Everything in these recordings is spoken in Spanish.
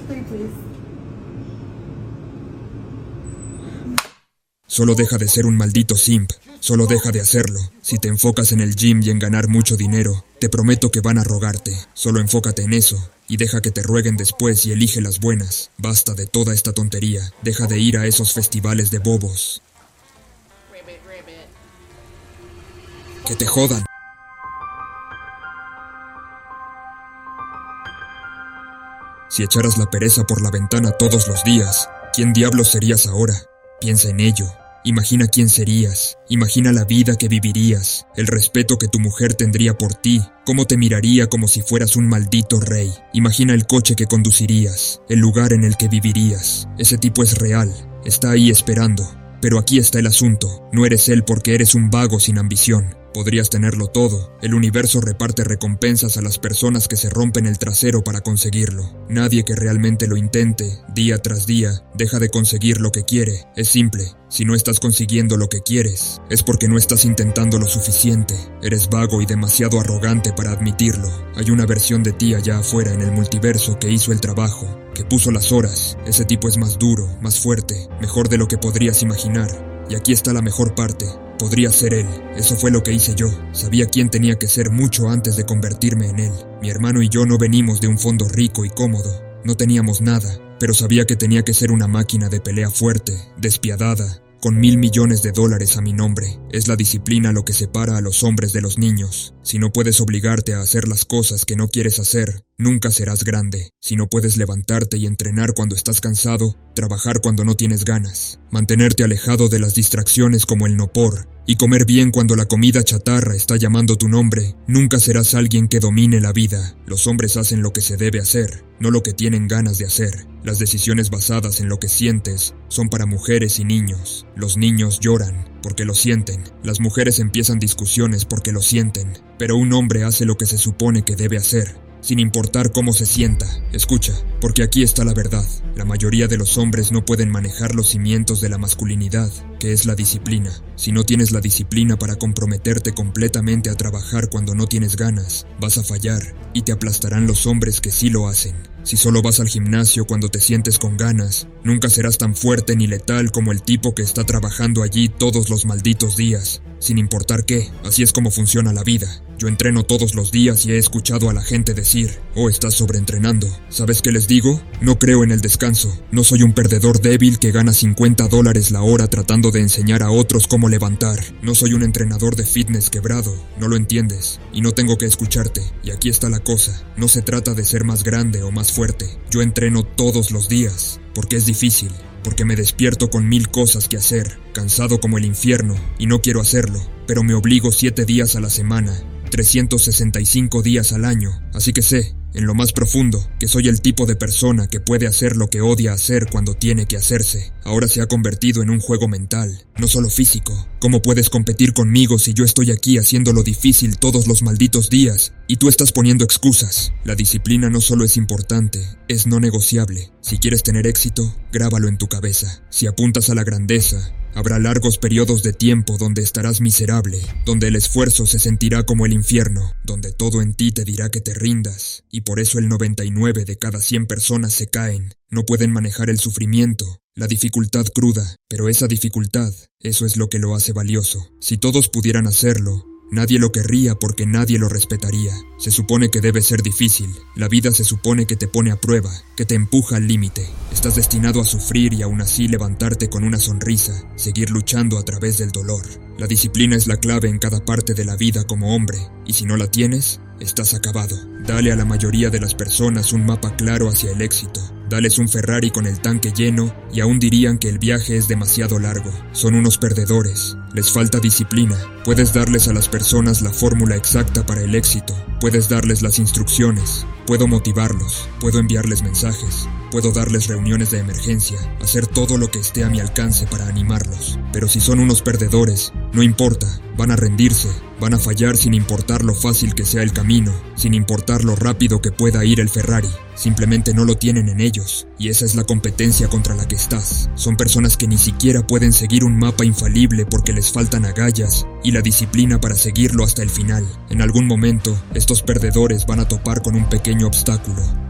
Pretty please. Solo deja de ser un maldito simp. Solo deja de hacerlo. Si te enfocas en el gym y en ganar mucho dinero, te prometo que van a rogarte. Solo enfócate en eso y deja que te rueguen después y elige las buenas. Basta de toda esta tontería. Deja de ir a esos festivales de bobos. Que te jodan. Si echaras la pereza por la ventana todos los días, ¿quién diablos serías ahora? Piensa en ello. Imagina quién serías. Imagina la vida que vivirías, el respeto que tu mujer tendría por ti, cómo te miraría como si fueras un maldito rey. Imagina el coche que conducirías, el lugar en el que vivirías. Ese tipo es real, está ahí esperando. Pero aquí está el asunto, no eres él porque eres un vago sin ambición. Podrías tenerlo todo, el universo reparte recompensas a las personas que se rompen el trasero para conseguirlo. Nadie que realmente lo intente, día tras día, deja de conseguir lo que quiere. Es simple, si no estás consiguiendo lo que quieres, es porque no estás intentando lo suficiente. Eres vago y demasiado arrogante para admitirlo. Hay una versión de ti allá afuera en el multiverso que hizo el trabajo, que puso las horas. Ese tipo es más duro, más fuerte, mejor de lo que podrías imaginar. Y aquí está la mejor parte. Podría ser él. Eso fue lo que hice yo. Sabía quién tenía que ser mucho antes de convertirme en él. Mi hermano y yo no venimos de un fondo rico y cómodo. No teníamos nada, pero sabía que tenía que ser una máquina de pelea fuerte, despiadada, con $1,000 millones a mi nombre. Es la disciplina lo que separa a los hombres de los niños. Si no puedes obligarte a hacer las cosas que no quieres hacer, nunca serás grande. Si no puedes levantarte y entrenar cuando estás cansado, trabajar cuando no tienes ganas, mantenerte alejado de las distracciones como el nopor, y comer bien cuando la comida chatarra está llamando tu nombre, nunca serás alguien que domine la vida. Los hombres hacen lo que se debe hacer, no lo que tienen ganas de hacer. Las decisiones basadas en lo que sientes son para mujeres y niños. Los niños lloran porque lo sienten. Las mujeres empiezan discusiones porque lo sienten. Pero un hombre hace lo que se supone que debe hacer, sin importar cómo se sienta. Escucha, porque aquí está la verdad. La mayoría de los hombres no pueden manejar los cimientos de la masculinidad, que es la disciplina. Si no tienes la disciplina para comprometerte completamente a trabajar cuando no tienes ganas, vas a fallar, y te aplastarán los hombres que sí lo hacen. Si solo vas al gimnasio cuando te sientes con ganas, nunca serás tan fuerte ni letal como el tipo que está trabajando allí todos los malditos días, sin importar qué. Así es como funciona la vida. Yo entreno todos los días y he escuchado a la gente decir, oh, estás sobreentrenando. ¿Sabes qué les digo? No creo en el descanso. No soy un perdedor débil que gana $50 la hora tratando de enseñar a otros cómo levantar. No soy un entrenador de fitness quebrado. No lo entiendes. Y no tengo que escucharte. Y aquí está la cosa. No se trata de ser más grande o más fuerte. Yo entreno todos los días. Porque es difícil. Porque me despierto con 1000 cosas que hacer. Cansado como el infierno. Y no quiero hacerlo. Pero me obligo 7 días a la semana. 365 días al año. Así que sé, en lo más profundo, que soy el tipo de persona que puede hacer lo que odia hacer cuando tiene que hacerse. Ahora se ha convertido en un juego mental, no solo físico. ¿Cómo puedes competir conmigo si yo estoy aquí haciéndolo difícil todos los malditos días y tú estás poniendo excusas? La disciplina no solo es importante, es no negociable. Si quieres tener éxito, grábalo en tu cabeza. Si apuntas a la grandeza, habrá largos periodos de tiempo donde estarás miserable, donde el esfuerzo se sentirá como el infierno, donde todo en ti te dirá que te rindas, y por eso el 99 de cada 100 personas se caen. No pueden manejar el sufrimiento, la dificultad cruda, pero esa dificultad, eso es lo que lo hace valioso. Si todos pudieran hacerlo, nadie lo querría porque nadie lo respetaría. Se supone que debe ser difícil. La vida se supone que te pone a prueba, que te empuja al límite. Estás destinado a sufrir y aún así levantarte con una sonrisa, seguir luchando a través del dolor. La disciplina es la clave en cada parte de la vida como hombre, y si no la tienes, estás acabado. Dale a la mayoría de las personas un mapa claro hacia el éxito. Dales un Ferrari con el tanque lleno y aún dirían que el viaje es demasiado largo. Son unos perdedores. Les falta disciplina. Puedes darles a las personas la fórmula exacta para el éxito. Puedes darles las instrucciones. Puedo motivarlos. Puedo enviarles mensajes. Puedo darles reuniones de emergencia. Hacer todo lo que esté a mi alcance para animarlos. Pero si son unos perdedores, no importa. Van a rendirse. Van a fallar sin importar lo fácil que sea el camino. Sin importar lo rápido que pueda ir el Ferrari. Simplemente no lo tienen en ellos. Y esa es la competencia contra la que estás. Son personas que ni siquiera pueden seguir un mapa infalible porque les faltan agallas y la disciplina para seguirlo hasta el final. En algún momento, estos perdedores van a topar con un pequeño obstáculo.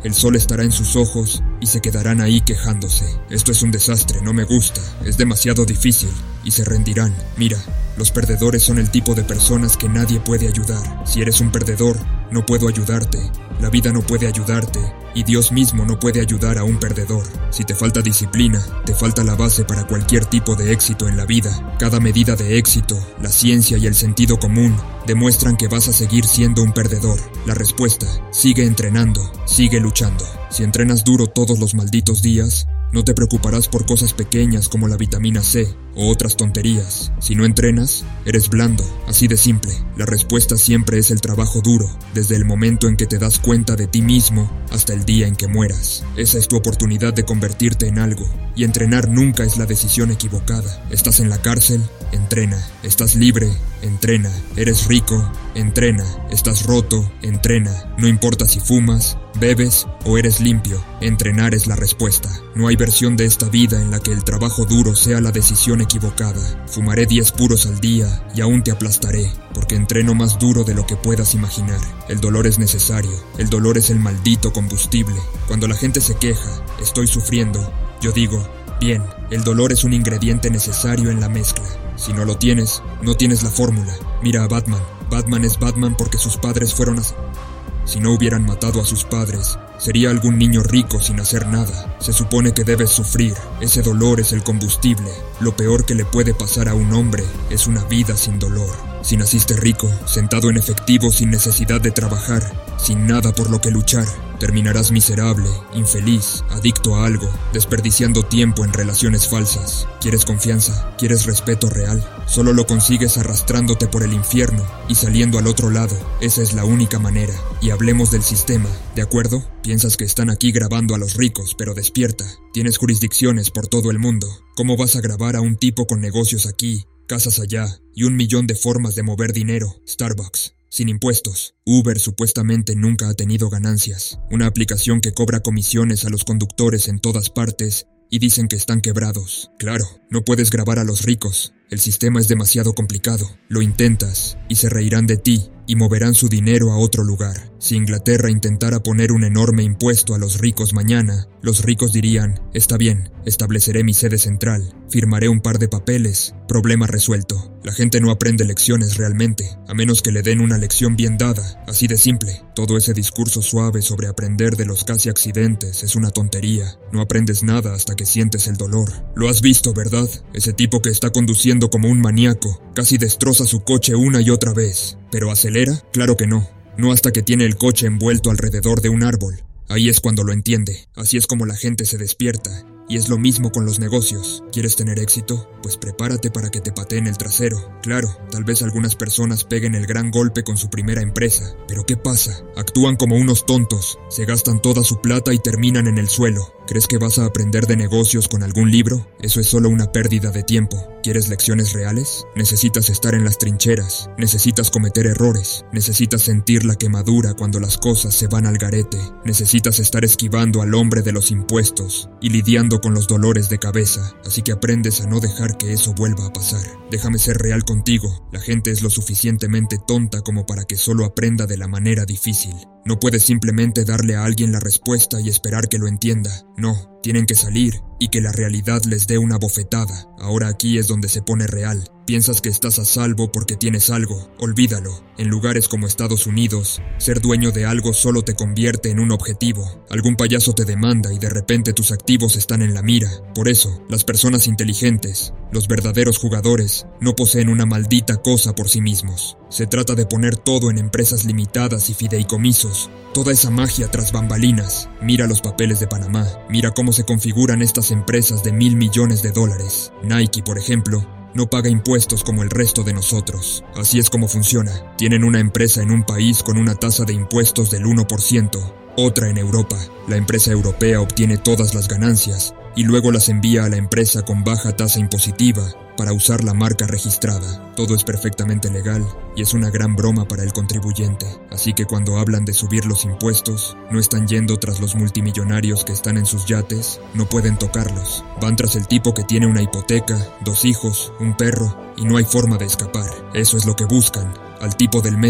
el sol estará en sus ojos y se quedarán ahí quejándose. Esto es un desastre, no me gusta, es demasiado difícil, y se rendirán. Mira, los perdedores son el tipo de personas que nadie puede ayudar. Si eres un perdedor, no puedo ayudarte, la vida no puede ayudarte, y Dios mismo no puede ayudar a un perdedor. Si te falta disciplina, te falta la base para cualquier tipo de éxito en la vida. Cada medida de éxito, la ciencia y el sentido común demuestran que vas a seguir siendo un perdedor. La respuesta: sigue entrenando, sigue luchando. Si entrenas duro todos los malditos días, no te preocuparás por cosas pequeñas como la vitamina C o otras tonterías. Si no entrenas, eres blando, así de simple. La respuesta siempre es el trabajo duro, desde el momento en que te das cuenta de ti mismo hasta el día en que mueras. Esa es tu oportunidad de convertirte en algo, y entrenar nunca es la decisión equivocada. Estás en la cárcel, entrena. Estás libre, entrena. Eres rico, entrena. Estás roto, entrena. No importa si fumas, bebes o eres limpio, entrenar es la respuesta. No hay versión de esta vida en la que el trabajo duro sea la decisión equivocada. Fumaré 10 puros al día y aún te aplastaré, porque entreno más duro de lo que puedas imaginar. El dolor es necesario, el dolor es el maldito combustible. Cuando la gente se queja, estoy sufriendo, yo digo, bien, el dolor es un ingrediente necesario en la mezcla. Si no lo tienes, no tienes la fórmula. Mira a Batman. Batman es Batman porque sus padres fueron así. Si no hubieran matado a sus padres, sería algún niño rico sin hacer nada. Se supone que debes sufrir, ese dolor es el combustible. Lo peor que le puede pasar a un hombre es una vida sin dolor. Si naciste rico, sentado en efectivo sin necesidad de trabajar, sin nada por lo que luchar, terminarás miserable, infeliz, adicto a algo, desperdiciando tiempo en relaciones falsas. ¿Quieres confianza? ¿Quieres respeto real? Solo lo consigues arrastrándote por el infierno y saliendo al otro lado. Esa es la única manera. Y hablemos del sistema, ¿de acuerdo? Piensas que están aquí grabando a los ricos, pero despierta. Tienes jurisdicciones por todo el mundo. ¿Cómo vas a grabar a un tipo con negocios aquí, casas allá y 1 millón de formas de mover dinero? Starbucks, sin impuestos. Uber supuestamente nunca ha tenido ganancias. Una aplicación que cobra comisiones a los conductores en todas partes y dicen que están quebrados. Claro, no puedes grabar a los ricos. El sistema es demasiado complicado. Lo intentas y se reirán de ti y moverán su dinero a otro lugar. Si Inglaterra intentara poner un enorme impuesto a los ricos mañana, los ricos dirían, está bien, estableceré mi sede central, firmaré un par de papeles, problema resuelto. La gente no aprende lecciones realmente, a menos que le den una lección bien dada, así de simple. Todo ese discurso suave sobre aprender de los casi accidentes es una tontería. No aprendes nada hasta que sientes el dolor. Lo has visto, ¿verdad? Ese tipo que está conduciendo como un maníaco, casi destroza su coche una y otra vez. ¿Pero acelera? Claro que no. No hasta que tiene el coche envuelto alrededor de un árbol. Ahí es cuando lo entiende. Así es como la gente se despierta. Y es lo mismo con los negocios. ¿Quieres tener éxito? Pues prepárate para que te pateen el trasero. Claro, tal vez algunas personas peguen el gran golpe con su primera empresa. Pero ¿qué pasa? Actúan como unos tontos, se gastan toda su plata y terminan en el suelo. ¿Crees que vas a aprender de negocios con algún libro? Eso es solo una pérdida de tiempo. ¿Quieres lecciones reales? Necesitas estar en las trincheras, necesitas cometer errores, necesitas sentir la quemadura cuando las cosas se van al garete, necesitas estar esquivando al hombre de los impuestos y lidiando con los dolores de cabeza, así que aprendes a no dejar que eso vuelva a pasar. Déjame ser real contigo, la gente es lo suficientemente tonta como para que solo aprenda de la manera difícil. No puedes simplemente darle a alguien la respuesta y esperar que lo entienda. No, tienen que salir y que la realidad les dé una bofetada. Ahora aquí es donde se pone real. Piensas que estás a salvo porque tienes algo. Olvídalo. En lugares como Estados Unidos, ser dueño de algo solo te convierte en un objetivo. Algún payaso te demanda y de repente tus activos están en la mira. Por eso, las personas inteligentes, los verdaderos jugadores, no poseen una maldita cosa por sí mismos. Se trata de poner todo en empresas limitadas y fideicomisos. Toda esa magia tras bambalinas. Mira los papeles de Panamá. Mira cómo se configuran estas empresas de $1.000 millones. Nike, por ejemplo, no paga impuestos como el resto de nosotros. Así es como funciona. Tienen una empresa en un país con una tasa de impuestos del 1%, otra en Europa. La empresa europea obtiene todas las ganancias y luego las envía a la empresa con baja tasa impositiva para usar la marca registrada. Todo es perfectamente legal y es una gran broma para el contribuyente. Así que cuando hablan de subir los impuestos, no están yendo tras los multimillonarios que están en sus yates, no pueden tocarlos. Van tras el tipo que tiene una hipoteca, 2 hijos, un perro y no hay forma de escapar. Eso es lo que buscan, al tipo del medio.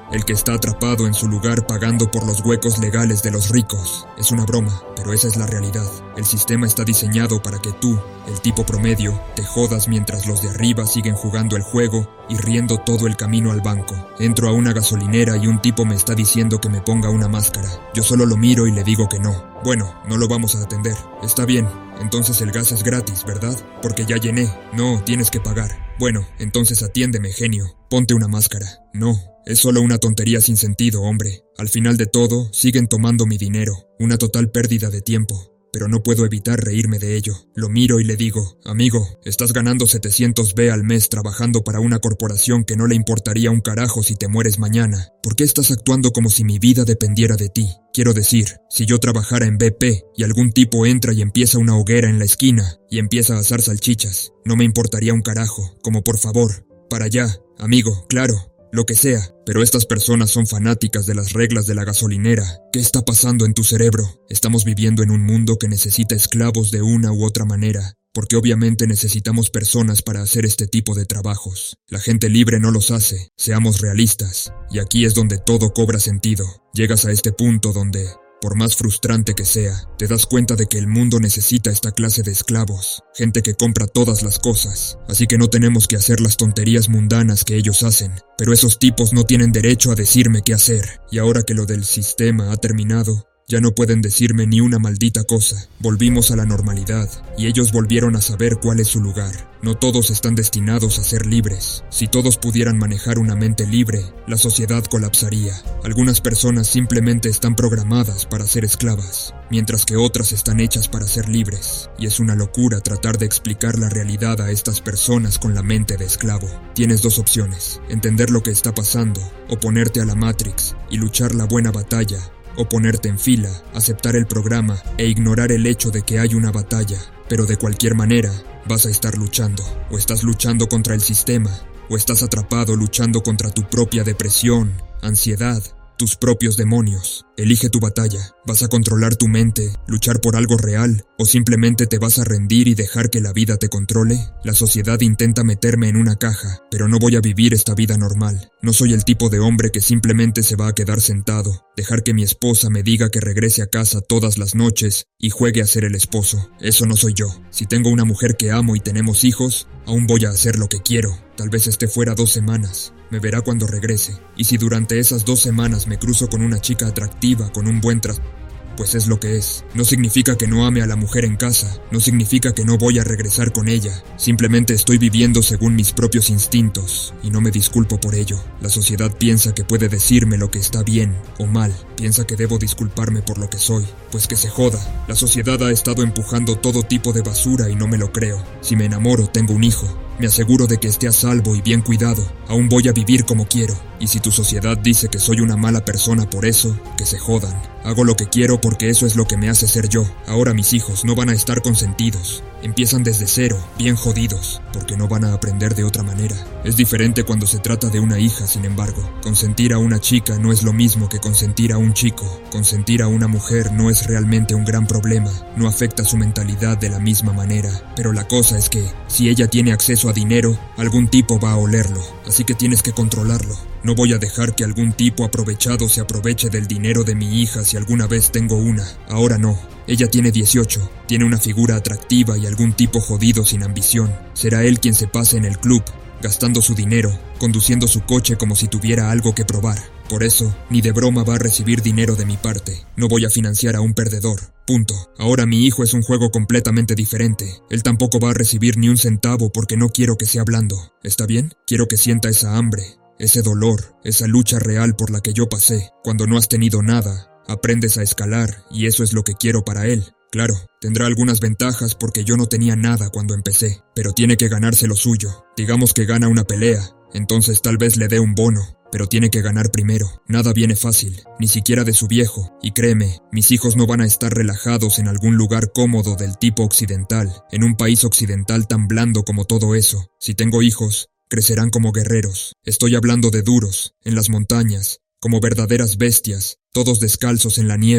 el que está atrapado en su lugar pagando por los huecos legales de los ricos. Es una broma, pero esa es la realidad. El sistema está diseñado para que tú, el tipo promedio, te jodas mientras los de arriba siguen jugando el juego y riendo todo el camino al banco. Entro a una gasolinera y un tipo me está diciendo que me ponga una máscara. Yo solo lo miro y le digo que no. Bueno, no lo vamos a atender. Está bien, entonces el gas es gratis, ¿verdad? Porque ya llené. No, tienes que pagar. Bueno, entonces atiéndeme, genio. Ponte una máscara. No, es solo una tontería sin sentido, hombre. Al final de todo, siguen tomando mi dinero. Una total pérdida de tiempo. Pero no puedo evitar reírme de ello. Lo miro y le digo, amigo, estás ganando 700 B al mes trabajando para una corporación que no le importaría un carajo si te mueres mañana. ¿Por qué estás actuando como si mi vida dependiera de ti? Quiero decir, si yo trabajara en BP y algún tipo entra y empieza una hoguera en la esquina y empieza a asar salchichas, no me importaría un carajo, como por favor, para allá, amigo, claro. Lo que sea, pero estas personas son fanáticas de las reglas de la gasolinera. ¿Qué está pasando en tu cerebro? Estamos viviendo en un mundo que necesita esclavos de una u otra manera, porque obviamente necesitamos personas para hacer este tipo de trabajos. La gente libre no los hace, seamos realistas, y aquí es donde todo cobra sentido. Llegas a este punto donde, por más frustrante que sea, te das cuenta de que el mundo necesita esta clase de esclavos, gente que compra todas las cosas, así que no tenemos que hacer las tonterías mundanas que ellos hacen, pero esos tipos no tienen derecho a decirme qué hacer, y ahora que lo del sistema ha terminado, ya no pueden decirme ni una maldita cosa. Volvimos a la normalidad, y ellos volvieron a saber cuál es su lugar. No todos están destinados a ser libres. Si todos pudieran manejar una mente libre, la sociedad colapsaría. Algunas personas simplemente están programadas para ser esclavas, mientras que otras están hechas para ser libres. Y es una locura tratar de explicar la realidad a estas personas con la mente de esclavo. Tienes dos opciones: entender lo que está pasando, o ponerte a la Matrix y luchar la buena batalla, o ponerte en fila, aceptar el programa e ignorar el hecho de que hay una batalla. Pero de cualquier manera, vas a estar luchando. O estás luchando contra el sistema, o estás atrapado luchando contra tu propia depresión, ansiedad, tus propios demonios. Elige tu batalla. ¿Vas a controlar tu mente, luchar por algo real, o simplemente te vas a rendir y dejar que la vida te controle? La sociedad intenta meterme en una caja, pero no voy a vivir esta vida normal. No soy el tipo de hombre que simplemente se va a quedar sentado, dejar que mi esposa me diga que regrese a casa todas las noches y juegue a ser el esposo. Eso no soy yo. Si tengo una mujer que amo y tenemos hijos, aún voy a hacer lo que quiero. Tal vez esté fuera 2 semanas. Me verá cuando regrese. Y si durante esas 2 semanas me cruzo con una chica atractiva, con un buen pues es lo que es. No significa que no ame a la mujer en casa, no significa que no voy a regresar con ella. Simplemente estoy viviendo según mis propios instintos, y no me disculpo por ello. La sociedad piensa que puede decirme lo que está bien o mal, piensa que debo disculparme por lo que soy. Pues que se joda. La sociedad ha estado empujando todo tipo de basura y no me lo creo. Si me enamoro, tengo un hijo. Me aseguro de que esté a salvo y bien cuidado. Aún voy a vivir como quiero. Y si tu sociedad dice que soy una mala persona por eso, que se jodan. Hago lo que quiero porque eso es lo que me hace ser yo. Ahora mis hijos no van a estar consentidos. Empiezan desde cero, bien jodidos, porque no van a aprender de otra manera. Es diferente cuando se trata de una hija, sin embargo. Consentir a una chica no es lo mismo que consentir a un chico. Consentir a una mujer no es realmente un gran problema. No afecta su mentalidad de la misma manera. Pero la cosa es que, si ella tiene acceso a dinero, algún tipo va a olerlo. Así que tienes que controlarlo. No voy a dejar que algún tipo aprovechado se aproveche del dinero de mi hija si alguna vez tengo una. Ahora no. Ella tiene 18, tiene una figura atractiva y algún tipo jodido sin ambición. Será él quien se pase en el club, gastando su dinero, conduciendo su coche como si tuviera algo que probar. Por eso, ni de broma va a recibir dinero de mi parte. No voy a financiar a un perdedor. Punto. Ahora mi hijo es un juego completamente diferente. Él tampoco va a recibir ni un centavo porque no quiero que sea blando. ¿Está bien? Quiero que sienta esa hambre, ese dolor, esa lucha real por la que yo pasé. Cuando no has tenido nada, aprendes a escalar y eso es lo que quiero para él. Claro, tendrá algunas ventajas porque yo no tenía nada cuando empecé, pero tiene que ganarse lo suyo. Digamos que gana una pelea, entonces tal vez le dé un bono, pero tiene que ganar primero. Nada viene fácil, ni siquiera de su viejo, y créeme, mis hijos no van a estar relajados en algún lugar cómodo del tipo occidental, en un país occidental tan blando como todo eso. Si tengo hijos, crecerán como guerreros. Estoy hablando de duros, en las montañas, como verdaderas bestias, todos descalzos en la nieve,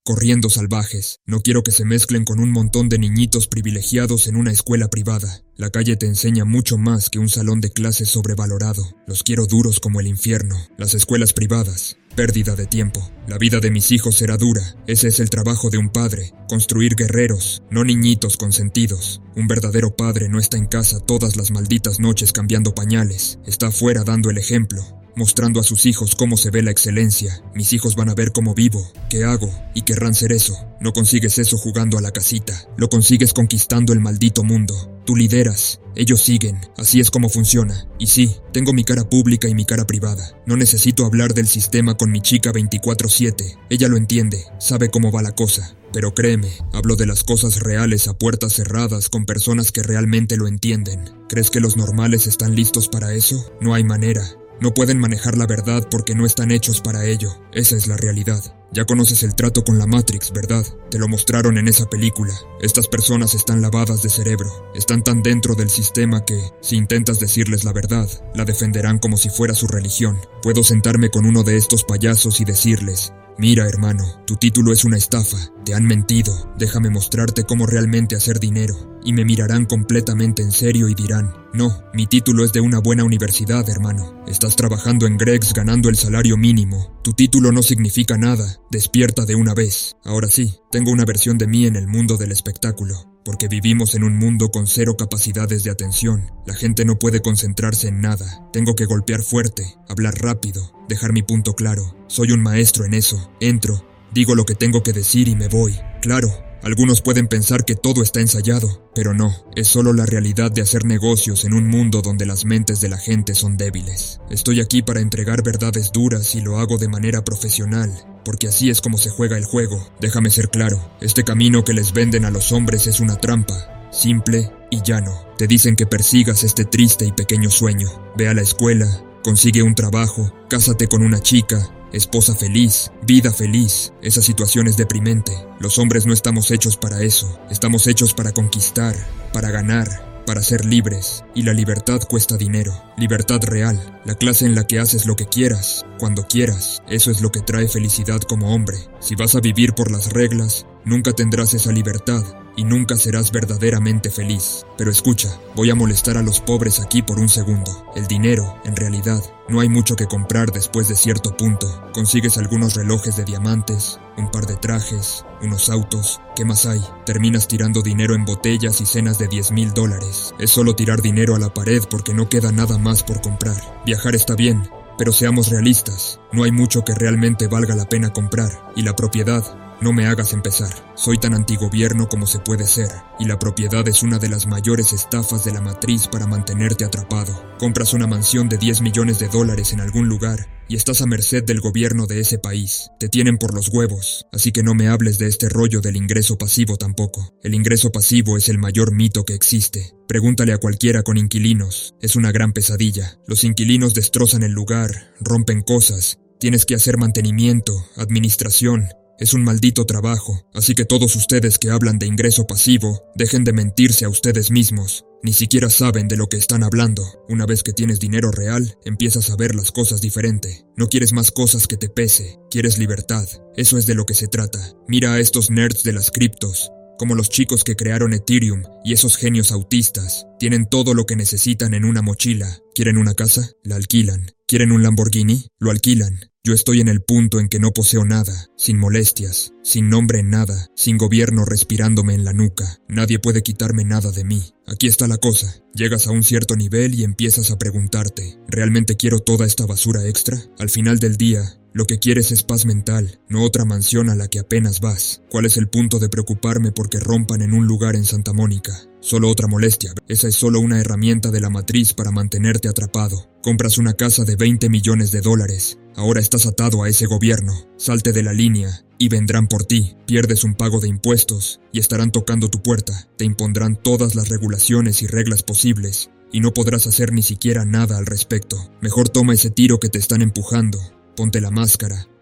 corriendo salvajes. No quiero que se mezclen con un montón de niñitos privilegiados en una escuela privada. La calle te enseña mucho más que un salón de clases sobrevalorado. Los quiero duros como el infierno. Las escuelas privadas, pérdida de tiempo. La vida de mis hijos será dura. Ese es el trabajo de un padre. Construir guerreros, no niñitos consentidos. Un verdadero padre no está en casa todas las malditas noches cambiando pañales. Está afuera dando el ejemplo, mostrando a sus hijos cómo se ve la excelencia. Mis hijos van a ver cómo vivo, qué hago, y querrán ser eso. No consigues eso jugando a la casita. Lo consigues conquistando el maldito mundo. Tú lideras, ellos siguen, así es como funciona. Y sí, tengo mi cara pública y mi cara privada. No necesito hablar del sistema con mi chica 24/7. Ella lo entiende, sabe cómo va la cosa. Pero créeme, hablo de las cosas reales a puertas cerradas con personas que realmente lo entienden. ¿Crees que los normales están listos para eso? No hay manera. No pueden manejar la verdad porque no están hechos para ello. Esa es la realidad. Ya conoces el trato con la Matrix, ¿verdad? Te lo mostraron en esa película. Estas personas están lavadas de cerebro. Están tan dentro del sistema que, si intentas decirles la verdad, la defenderán como si fuera su religión. Puedo sentarme con uno de estos payasos y decirles: mira, hermano, tu título es una estafa. Te han mentido. Déjame mostrarte cómo realmente hacer dinero. Y me mirarán completamente en serio y dirán: no, mi título es de una buena universidad, hermano. Estás trabajando en Greg's ganando el salario mínimo. Tu título no significa nada. Despierta de una vez. Ahora sí, tengo una versión de mí en el mundo del espectáculo. Porque vivimos en un mundo con cero capacidades de atención. La gente no puede concentrarse en nada. Tengo que golpear fuerte, hablar rápido, dejar mi punto claro. Soy un maestro en eso. Entro, digo lo que tengo que decir y me voy. Claro, algunos pueden pensar que todo está ensayado, pero no, es solo la realidad de hacer negocios en un mundo donde las mentes de la gente son débiles. Estoy aquí para entregar verdades duras y lo hago de manera profesional, porque así es como se juega el juego. Déjame ser claro, este camino que les venden a los hombres es una trampa, simple y llano. Te dicen que persigas este triste y pequeño sueño. Ve a la escuela, consigue un trabajo, cásate con una chica, esposa feliz, vida feliz. Esa situación es deprimente. Los hombres no estamos hechos para eso. Estamos hechos para conquistar, para ganar, para ser libres. Y la libertad cuesta dinero. Libertad real. La clase en la que haces lo que quieras, cuando quieras. Eso es lo que trae felicidad como hombre. Si vas a vivir por las reglas, nunca tendrás esa libertad. Y nunca serás verdaderamente feliz. Pero escucha, voy a molestar a los pobres aquí por un segundo. El dinero, en realidad, no hay mucho que comprar después de cierto punto. Consigues algunos relojes de diamantes, un par de trajes, unos autos. ¿Qué más hay? Terminas tirando dinero en botellas y cenas de $10,000. Es solo tirar dinero a la pared porque no queda nada más por comprar. Viajar está bien, pero seamos realistas. No hay mucho que realmente valga la pena comprar. Y la propiedad, no me hagas empezar. Soy tan antigobierno como se puede ser, y la propiedad es una de las mayores estafas de la matriz para mantenerte atrapado. Compras una mansión de $10 millones en algún lugar, y estás a merced del gobierno de ese país. Te tienen por los huevos, así que no me hables de este rollo del ingreso pasivo tampoco. El ingreso pasivo es el mayor mito que existe. Pregúntale a cualquiera con inquilinos, es una gran pesadilla. Los inquilinos destrozan el lugar, rompen cosas, tienes que hacer mantenimiento, administración. Es un maldito trabajo, así que todos ustedes que hablan de ingreso pasivo, dejen de mentirse a ustedes mismos. Ni siquiera saben de lo que están hablando. Una vez que tienes dinero real, empiezas a ver las cosas diferente. No quieres más cosas que te pese, quieres libertad. Eso es de lo que se trata. Mira a estos nerds de las criptos, como los chicos que crearon Ethereum y esos genios autistas. Tienen todo lo que necesitan en una mochila. ¿Quieren una casa? La alquilan. ¿Quieren un Lamborghini? Lo alquilan. Yo estoy en el punto en que no poseo nada, sin molestias, sin nombre en nada, sin gobierno respirándome en la nuca. Nadie puede quitarme nada de mí. Aquí está la cosa. Llegas a un cierto nivel y empiezas a preguntarte, ¿realmente quiero toda esta basura extra? Al final del día, lo que quieres es paz mental, no otra mansión a la que apenas vas. ¿Cuál es el punto de preocuparme porque rompan en un lugar en Santa Mónica? Solo otra molestia. Esa es solo una herramienta de la matriz para mantenerte atrapado. Compras una casa de $20 millones. Ahora estás atado a ese gobierno. Salte de la línea y vendrán por ti. Pierdes un pago de impuestos y estarán tocando tu puerta. Te impondrán todas las regulaciones y reglas posibles y no podrás hacer ni siquiera nada al respecto. Mejor toma ese tiro que te están empujando. Ponte la máscara,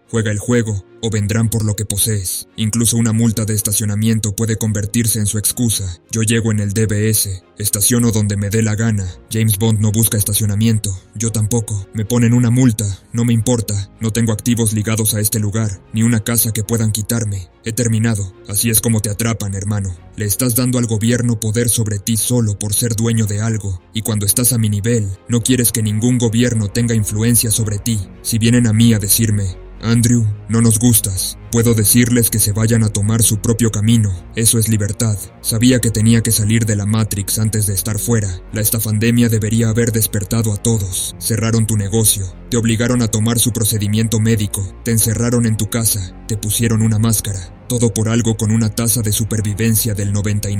Juega el juego o vendrán por lo que posees. Incluso una multa de estacionamiento puede convertirse en su excusa. Yo llego en el DBS, estaciono donde me dé la gana. James Bond no busca estacionamiento, yo tampoco. Me ponen una multa, no me importa. No tengo activos ligados a este lugar, ni una casa que puedan quitarme. He terminado. Así es como te atrapan, hermano. Le estás dando al gobierno poder sobre ti solo por ser dueño de algo. Y cuando estás a mi nivel, no quieres que ningún gobierno tenga influencia sobre ti. Si vienen a mí a decirme: Andrew, no nos gustas, puedo decirles que se vayan a tomar su propio camino. Eso es libertad. Sabía que tenía que salir de la Matrix antes de estar fuera. La estafandemia debería haber despertado a todos. Cerraron tu negocio, te obligaron a tomar su procedimiento médico, te encerraron en tu casa, te pusieron una máscara. Todo por algo con una tasa de supervivencia del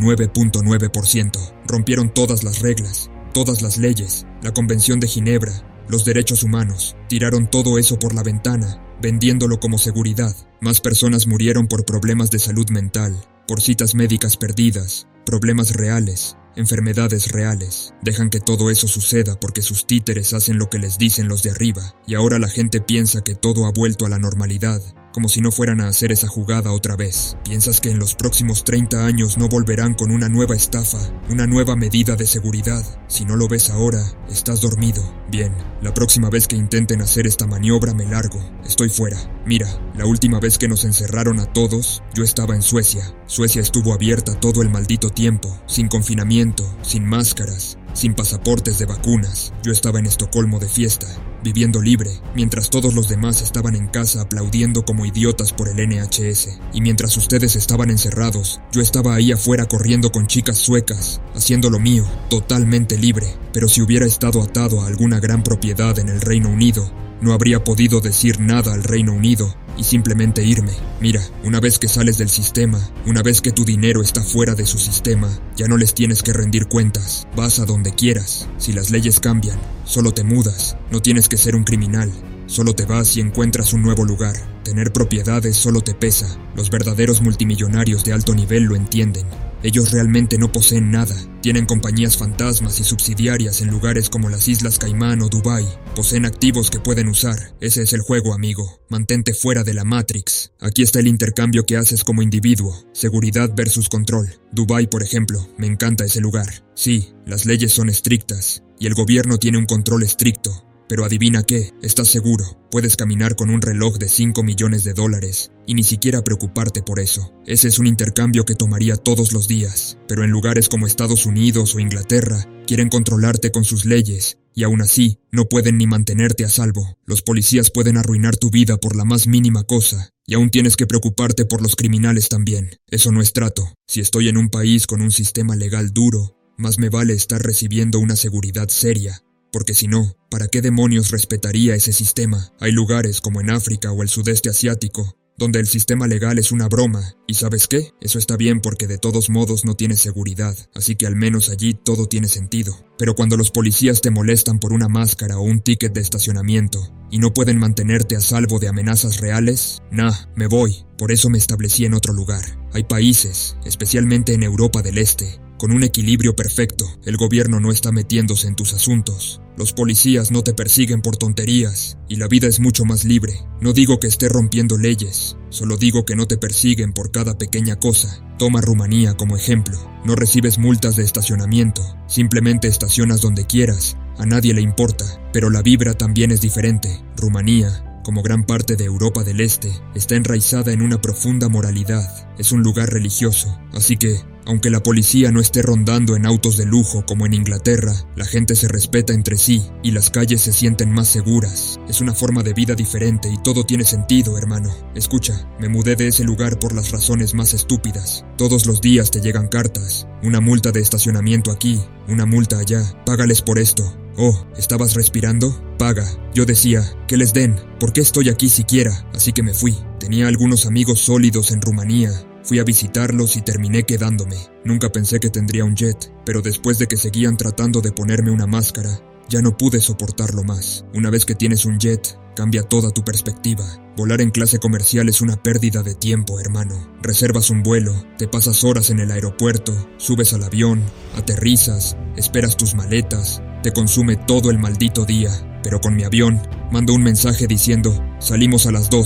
99.9%. Rompieron todas las reglas, todas las leyes, la Convención de Ginebra, los derechos humanos. Tiraron todo eso por la ventana, vendiéndolo como seguridad. Más personas murieron por problemas de salud mental, por citas médicas perdidas, problemas reales, enfermedades reales. Dejan que todo eso suceda porque sus títeres hacen lo que les dicen los de arriba, y ahora la gente piensa que todo ha vuelto a la normalidad, como si no fueran a hacer esa jugada otra vez. ¿Piensas que en los próximos 30 años no volverán con una nueva estafa, una nueva medida de seguridad? Si no lo ves ahora, estás dormido. Bien, la próxima vez que intenten hacer esta maniobra me largo. Estoy fuera. Mira, la última vez que nos encerraron a todos, yo estaba en Suecia. Suecia estuvo abierta todo el maldito tiempo, sin confinamiento, sin máscaras, sin pasaportes de vacunas. Yo estaba en Estocolmo de fiesta, viviendo libre, mientras todos los demás estaban en casa aplaudiendo como idiotas por el NHS. Y mientras ustedes estaban encerrados, yo estaba ahí afuera corriendo con chicas suecas, haciendo lo mío, totalmente libre. Pero si hubiera estado atado a alguna gran propiedad en el Reino Unido, no habría podido decir nada al Reino Unido y simplemente irme. Mira, una vez que sales del sistema, una vez que tu dinero está fuera de su sistema, ya no les tienes que rendir cuentas. Vas a donde quieras. Si las leyes cambian, solo te mudas. No tienes que ser un criminal. Solo te vas y encuentras un nuevo lugar. Tener propiedades solo te pesa. Los verdaderos multimillonarios de alto nivel lo entienden. Ellos realmente no poseen nada. Tienen compañías fantasmas y subsidiarias en lugares como las Islas Caimán o Dubái. Poseen activos que pueden usar. Ese es el juego, amigo. Mantente fuera de la Matrix. Aquí está el intercambio que haces como individuo. Seguridad versus control. Dubái, por ejemplo. Me encanta ese lugar. Sí, las leyes son estrictas y el gobierno tiene un control estricto. Pero adivina qué, estás seguro, puedes caminar con un reloj de $5 millones y ni siquiera preocuparte por eso. Ese es un intercambio que tomaría todos los días, pero en lugares como Estados Unidos o Inglaterra, quieren controlarte con sus leyes, y aún así, no pueden ni mantenerte a salvo. Los policías pueden arruinar tu vida por la más mínima cosa, y aún tienes que preocuparte por los criminales también. Eso no es trato. Si estoy en un país con un sistema legal duro, más me vale estar recibiendo una seguridad seria. Porque si no, ¿para qué demonios respetaría ese sistema? Hay lugares como en África o el sudeste asiático, donde el sistema legal es una broma. ¿Y sabes qué? Eso está bien porque de todos modos no tienes seguridad, así que al menos allí todo tiene sentido. Pero cuando los policías te molestan por una máscara o un ticket de estacionamiento, y no pueden mantenerte a salvo de amenazas reales, me voy. Por eso me establecí en otro lugar. Hay países, especialmente en Europa del Este, con un equilibrio perfecto. El gobierno no está metiéndose en tus asuntos. Los policías no te persiguen por tonterías, y la vida es mucho más libre. No digo que esté rompiendo leyes, solo digo que no te persiguen por cada pequeña cosa. Toma Rumanía como ejemplo. No recibes multas de estacionamiento, simplemente estacionas donde quieras. A nadie le importa, pero la vibra también es diferente. Rumanía, como gran parte de Europa del Este, está enraizada en una profunda moralidad. Es un lugar religioso, así que, aunque la policía no esté rondando en autos de lujo como en Inglaterra, la gente se respeta entre sí y las calles se sienten más seguras. Es una forma de vida diferente y todo tiene sentido, hermano. Escucha, me mudé de ese lugar por las razones más estúpidas. Todos los días te llegan cartas. Una multa de estacionamiento aquí, una multa allá. Págales por esto. Oh, ¿estabas respirando? Paga. Yo decía, que les den. ¿Por qué estoy aquí siquiera? Así que me fui. Tenía algunos amigos sólidos en Rumanía. Fui a visitarlos y terminé quedándome. Nunca pensé que tendría un jet, pero después de que seguían tratando de ponerme una máscara, ya no pude soportarlo más. Una vez que tienes un jet, cambia toda tu perspectiva. Volar en clase comercial es una pérdida de tiempo, hermano. Reservas un vuelo, te pasas horas en el aeropuerto, subes al avión, aterrizas, esperas tus maletas, te consume todo el maldito día. Pero con mi avión, mando un mensaje diciendo, salimos a las 12.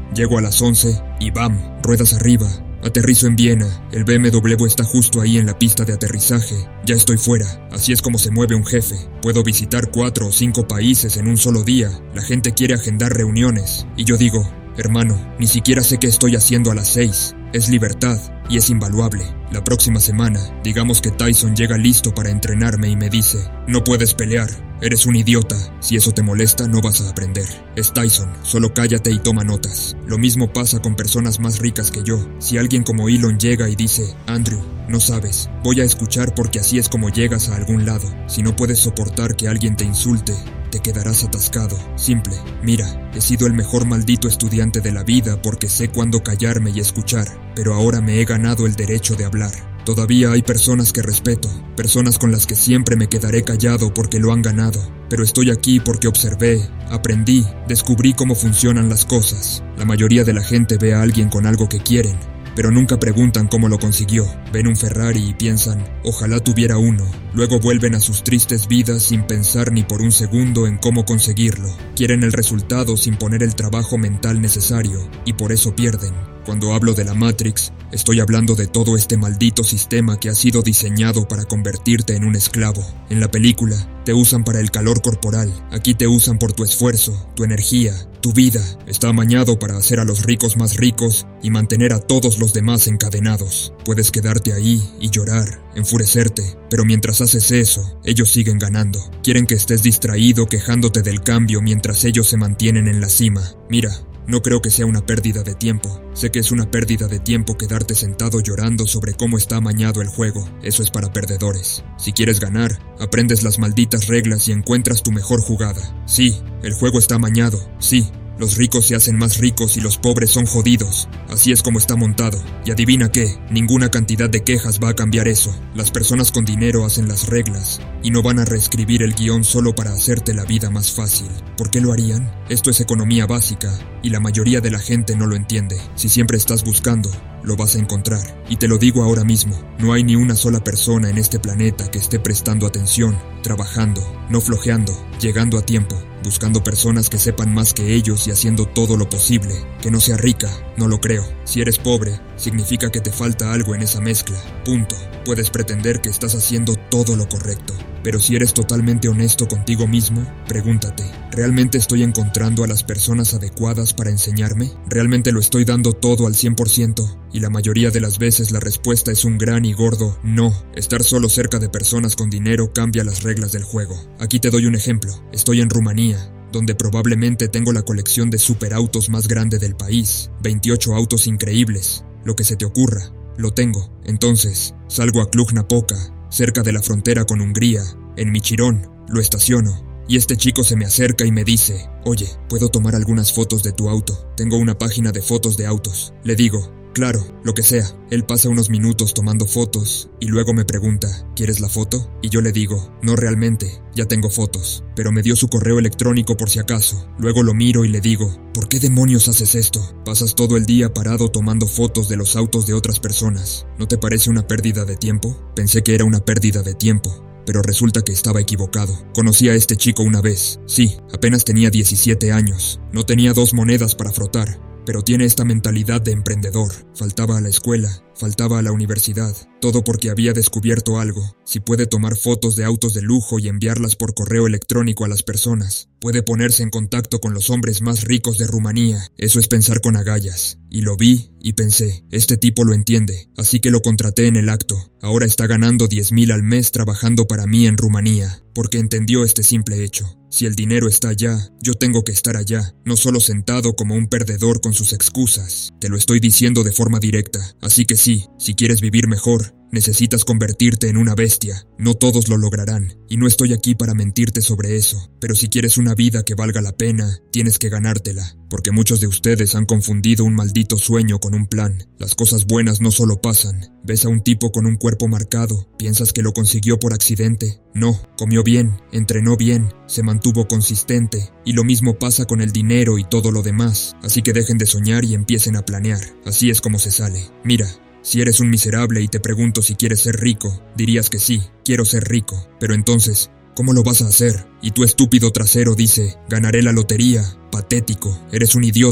Llego a las 11 y ¡bam! Ruedas arriba. Aterrizo en Viena, el BMW está justo ahí en la pista de aterrizaje. Ya estoy fuera, así es como se mueve un jefe. Puedo visitar 4 o 5 países en un solo día. La gente quiere agendar reuniones. Y yo digo, hermano, ni siquiera sé qué estoy haciendo a las 6. Es libertad y es invaluable. La próxima semana, digamos que Tyson llega listo para entrenarme y me dice, no puedes pelear, eres un idiota. Si eso te molesta, no vas a aprender. Es Tyson, solo cállate y toma notas. Lo mismo pasa con personas más ricas que yo. Si alguien como Elon llega y dice, Andrew, no sabes, voy a escuchar porque así es como llegas a algún lado. Si no puedes soportar que alguien te insulte, te quedarás atascado. Simple. Mira, he sido el mejor maldito estudiante de la vida porque sé cuándo callarme y escuchar, pero ahora me he ganado el derecho de hablar. Todavía hay personas que respeto, personas con las que siempre me quedaré callado porque lo han ganado, pero estoy aquí porque observé, aprendí, descubrí cómo funcionan las cosas. La mayoría de la gente ve a alguien con algo que quieren, pero nunca preguntan cómo lo consiguió. Ven un Ferrari y piensan, ojalá tuviera uno. Luego vuelven a sus tristes vidas sin pensar ni por un segundo en cómo conseguirlo. Quieren el resultado sin poner el trabajo mental necesario, y por eso pierden. Cuando hablo de la Matrix, estoy hablando de todo este maldito sistema que ha sido diseñado para convertirte en un esclavo. En la película, te usan para el calor corporal. Aquí te usan por tu esfuerzo, tu energía, tu vida. Está amañado para hacer a los ricos más ricos y mantener a todos los demás encadenados. Puedes quedarte ahí y llorar, enfurecerte, pero mientras haces eso, ellos siguen ganando. Quieren que estés distraído quejándote del cambio mientras ellos se mantienen en la cima. Mira, no creo que sea una pérdida de tiempo. Sé que es una pérdida de tiempo quedarte sentado llorando sobre cómo está amañado el juego. Eso es para perdedores. Si quieres ganar, aprendes las malditas reglas y encuentras tu mejor jugada. Sí, el juego está amañado. Sí, los ricos se hacen más ricos y los pobres son jodidos. Así es como está montado. Y adivina qué, ninguna cantidad de quejas va a cambiar eso. Las personas con dinero hacen las reglas y no van a reescribir el guión solo para hacerte la vida más fácil. ¿Por qué lo harían? Esto es economía básica y la mayoría de la gente no lo entiende. Si siempre estás buscando, lo vas a encontrar. Y te lo digo ahora mismo, no hay ni una sola persona en este planeta que esté prestando atención, trabajando, no flojeando, llegando a tiempo, buscando personas que sepan más que ellos y haciendo todo lo posible. Que no sea rica, no lo creo. Si eres pobre, significa que te falta algo en esa mezcla. Punto. Puedes pretender que estás haciendo todo lo correcto, pero si eres totalmente honesto contigo mismo, pregúntate, ¿realmente estoy encontrando a las personas adecuadas para enseñarme? ¿Realmente lo estoy dando todo al 100%? Y la mayoría de las veces la respuesta es un gran y gordo no. Estar solo cerca de personas con dinero cambia las reglas del juego. Aquí te doy un ejemplo. Estoy en Rumanía, donde probablemente tengo la colección de superautos más grande del país. 28 autos increíbles. Lo que se te ocurra, lo tengo. Entonces, salgo a Cluj-Napoca, cerca de la frontera con Hungría, en mi Chirón, lo estaciono. Y este chico se me acerca y me dice, oye, ¿puedo tomar algunas fotos de tu auto? Tengo una página de fotos de autos. Le digo, claro, lo que sea. Él pasa unos minutos tomando fotos y luego me pregunta, ¿quieres la foto? Y yo le digo, no realmente, ya tengo fotos, pero me dio su correo electrónico por si acaso. Luego lo miro y le digo, ¿por qué demonios haces esto? Pasas todo el día parado tomando fotos de los autos de otras personas. ¿No te parece una pérdida de tiempo? Pensé que era una pérdida de tiempo, pero resulta que estaba equivocado. Conocí a este chico una vez. Sí, apenas tenía 17 años. No tenía 2 monedas para frotar, pero tiene esta mentalidad de emprendedor. Faltaba a la escuela, faltaba a la universidad, todo porque había descubierto algo. Si puede tomar fotos de autos de lujo y enviarlas por correo electrónico a las personas, puede ponerse en contacto con los hombres más ricos de Rumanía. Eso es pensar con agallas. Y lo vi y pensé, este tipo lo entiende, así que lo contraté en el acto. Ahora está ganando 10,000 al mes trabajando para mí en Rumanía, porque entendió este simple hecho. Si el dinero está allá, yo tengo que estar allá, no solo sentado como un perdedor con sus excusas. Te lo estoy diciendo de forma directa, así que sí, si quieres vivir mejor, necesitas convertirte en una bestia. No todos lo lograrán, y no estoy aquí para mentirte sobre eso, pero si quieres una vida que valga la pena, tienes que ganártela, porque muchos de ustedes han confundido un maldito sueño con un plan. Las cosas buenas no solo pasan. Ves a un tipo con un cuerpo marcado, ¿piensas que lo consiguió por accidente? No, comió bien, entrenó bien, se mantuvo consistente, y lo mismo pasa con el dinero y todo lo demás, así que dejen de soñar y empiecen a planear. Así es como se sale. Mira, si eres un miserable y te pregunto si quieres ser rico, dirías que sí, quiero ser rico, pero entonces, ¿cómo lo vas a hacer? Y tu estúpido trasero dice, ganaré la lotería. Patético, eres un idiota.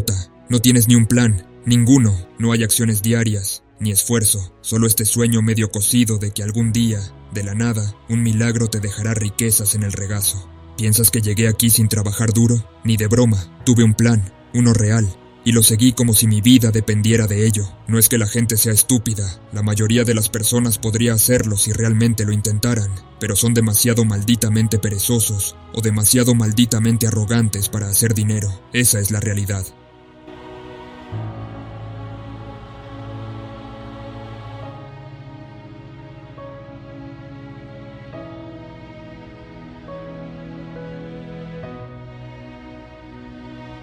No tienes ni un plan, ninguno, no hay acciones diarias, ni esfuerzo, solo este sueño medio cocido de que algún día, de la nada, un milagro te dejará riquezas en el regazo. ¿Piensas que llegué aquí sin trabajar duro? Ni de broma, tuve un plan, uno real, y lo seguí como si mi vida dependiera de ello. No es que la gente sea estúpida, la mayoría de las personas podría hacerlo si realmente lo intentaran, pero son demasiado malditamente perezosos o demasiado malditamente arrogantes para hacer dinero. Esa es la realidad.